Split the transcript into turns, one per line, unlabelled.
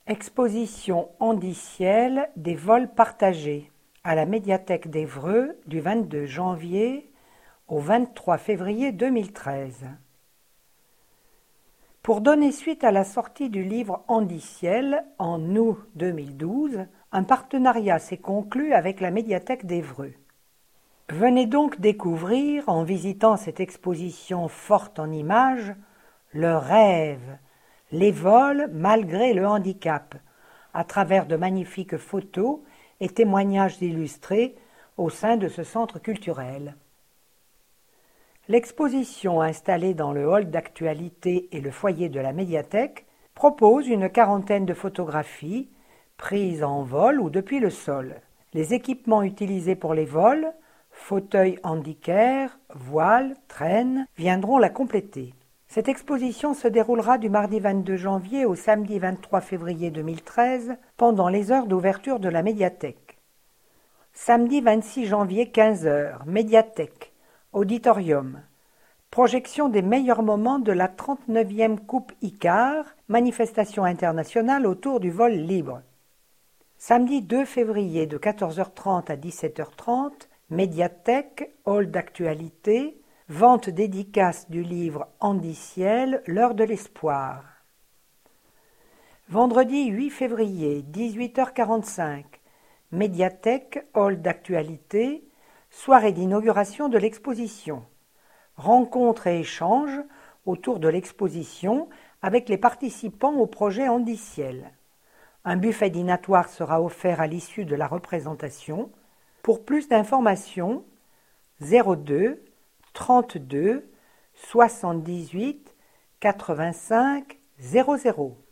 Exposition Handiciel des vols partagés à la médiathèque d'Évreux du 22 janvier au 23 février 2013. Pour donner suite à la sortie du livre Handiciel en août 2012, un partenariat s'est conclu avec la médiathèque d'Évreux. Venez donc découvrir, en visitant cette exposition forte en images, le rêve, les vols malgré le handicap, à travers de magnifiques photos et témoignages illustrés au sein de ce centre culturel. L'exposition installée dans le hall d'actualité et le foyer de la médiathèque propose une quarantaine de photographies prises en vol ou depuis le sol. Les équipements utilisés pour les vols, fauteuils handicare, voiles, traînes, viendront la compléter. Cette exposition se déroulera du mardi 22 janvier au samedi 23 février 2013 pendant les heures d'ouverture de la médiathèque. Samedi 26 janvier 15h, médiathèque, auditorium. Projection des meilleurs moments de la 39e Coupe ICAR, manifestation internationale autour du vol libre. Samedi 2 février de 14h30 à 17h30, médiathèque, hall d'actualité, vente dédicace du livre Handiciel, l'heure de l'espoir. Vendredi 8 février, 18h45, médiathèque, hall d'actualité, soirée d'inauguration de l'exposition. Rencontres et échanges autour de l'exposition avec les participants au projet Handiciel. Un buffet dînatoire sera offert à l'issue de la représentation. Pour plus d'informations, 02 32 78 85 00.